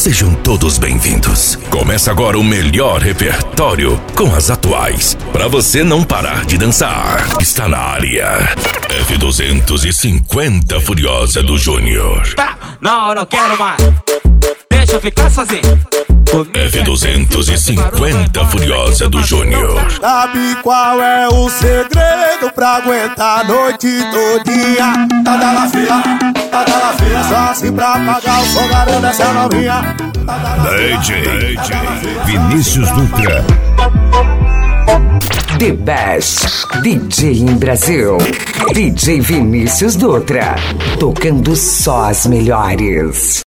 Sejam todos bem-vindos. Começa agora o melhor repertório com as atuais, pra você não parar de dançar. Está na área F250 Furiosa do Júnior. Tá, não, não quero mais. Deixa eu ficar sozinho. F250 Furiosa do Júnior. Sabe qual é o segredo pra aguentar a noite todinha? Tá na fila, só assim pra pagar o fogareiro dessa novinha. DJ Vinícius Dutra. The Best DJ em Brasil. DJ Vinícius Dutra. Tocando só as melhores.